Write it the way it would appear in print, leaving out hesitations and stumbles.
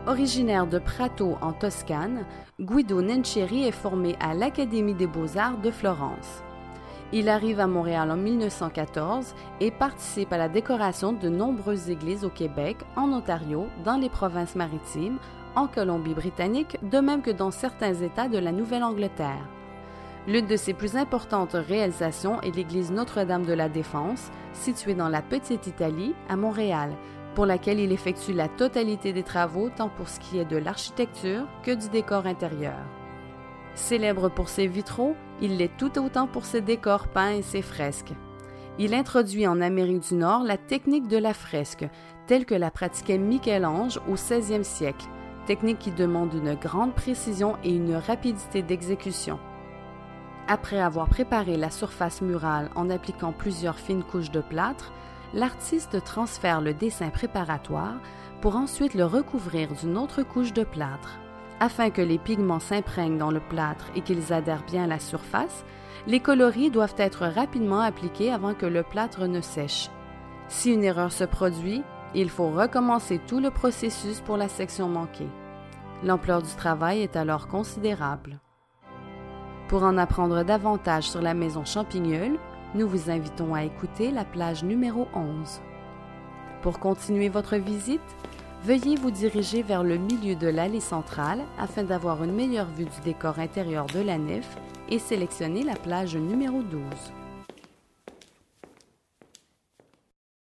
Originaire de Prato en Toscane, Guido Nenceri est formé à l'Académie des Beaux-Arts de Florence. Il arrive à Montréal en 1914 et participe à la décoration de nombreuses églises au Québec, en Ontario, dans les provinces maritimes, en Colombie-Britannique, de même que dans certains États de la Nouvelle-Angleterre. L'une de ses plus importantes réalisations est l'église Notre-Dame de la Défense, située dans la Petite-Italie, à Montréal, pour laquelle il effectue la totalité des travaux tant pour ce qui est de l'architecture que du décor intérieur. Célèbre pour ses vitraux, il l'est tout autant pour ses décors peints et ses fresques. Il introduit en Amérique du Nord la technique de la fresque, telle que la pratiquait Michel-Ange au 16e siècle, technique qui demande une grande précision et une rapidité d'exécution. Après avoir préparé la surface murale en appliquant plusieurs fines couches de plâtre, l'artiste transfère le dessin préparatoire pour ensuite le recouvrir d'une autre couche de plâtre. Afin que les pigments s'imprègnent dans le plâtre et qu'ils adhèrent bien à la surface, les coloris doivent être rapidement appliqués avant que le plâtre ne sèche. Si une erreur se produit, il faut recommencer tout le processus pour la section manquée. L'ampleur du travail est alors considérable. Pour en apprendre davantage sur la maison Champignol, nous vous invitons à écouter la plage numéro 11. Pour continuer votre visite, veuillez vous diriger vers le milieu de l'allée centrale afin d'avoir une meilleure vue du décor intérieur de la nef et sélectionner la plage numéro 12.